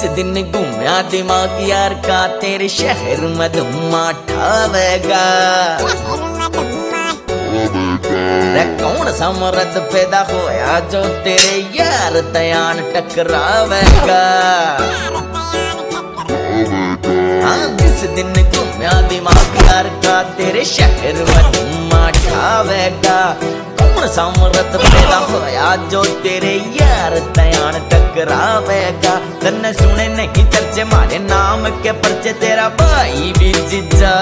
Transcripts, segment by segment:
दिन घूमया दिमाग यार का तेरे शहर में धुम्मा ठावेगा। रे कौन सा मर्द पैदा होया जो तेरे यार तयान टकरावेगा। हाँ जिस दिन घूमया दिमाग यार का तेरे शहर में धुम्मा ठावेगा। कौन सा मर्द पैदा होया जो तेरे यार तयान टकरावेगा। तन्ने सुने नहीं चर्चे मारे नाम के पर्चे तेरा भाई भी जीजा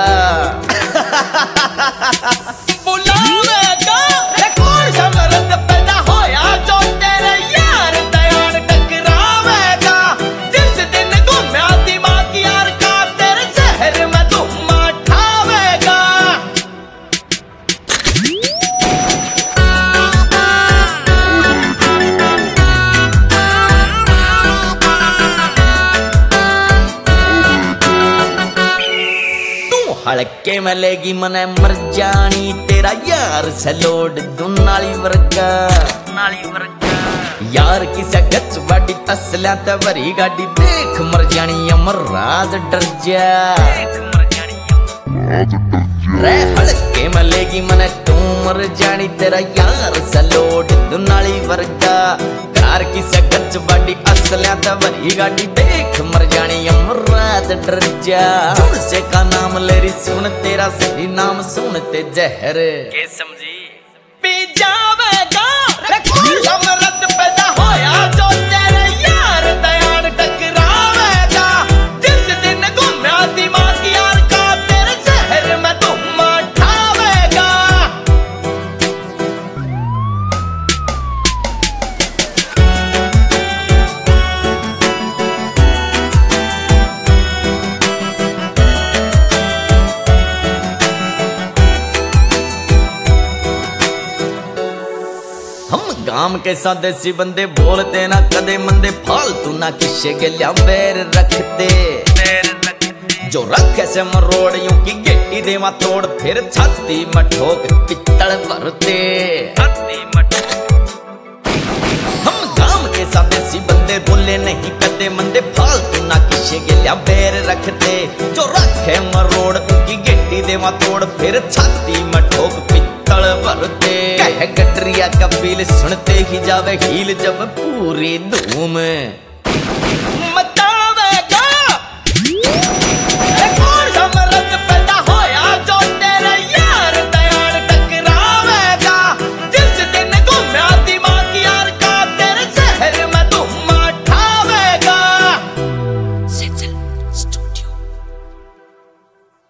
बुलावेगा। कौन सा मर्द पैदा होया जो तेरे यार तयान टकरावेगा। जिस दिन घूमया दिमाग यार का तेरे शहर में धुम्मा ठावेगा। हड़के में लेगी मने मर जानी तेरा यार सलोड दुनाली वर्गा। यार की सगच बाडी तसल्या ते भरी गाड़ी देख मर जानी अमर राज डर जा। रे हड़के में लेगी मने तू मर जानी तेरा यार सलोड दुनाली वर्गा। यार की सगच बाडी असल्या ते भरी गाड़ी देख मर जानी अमर राज डर जा। से का नाम लेरी सुन तेरा सही नाम सुनते जहर के समझी पी जावेगा। कौन सा मर्द पैदा होया जो तेरे यार तयान टकरावेगा। जिस दिन घूमया दिमाग यार का तेरे शहर में धुम्मा ठावेगा। गाम के सादेसी बंदे बोलते ना कदे मंदे फालतू ना किसे गलिया बैर रखते। जो रखे से मरोड़ यूं की गेटी देवा तोड़ फिर छाती में ठोक पित्तल भरते। हम गाम के सादेसी बंदे बोले नहीं कदे मंदे फालतू ना किसे गलिया बैर रखते। जो रखे मरोड़ की गेटी देवा तोड़ फिर छाती में ठोक पित्तल भरते। गडरिया कबील सुनते ही जावे हील जब पूरी धूम।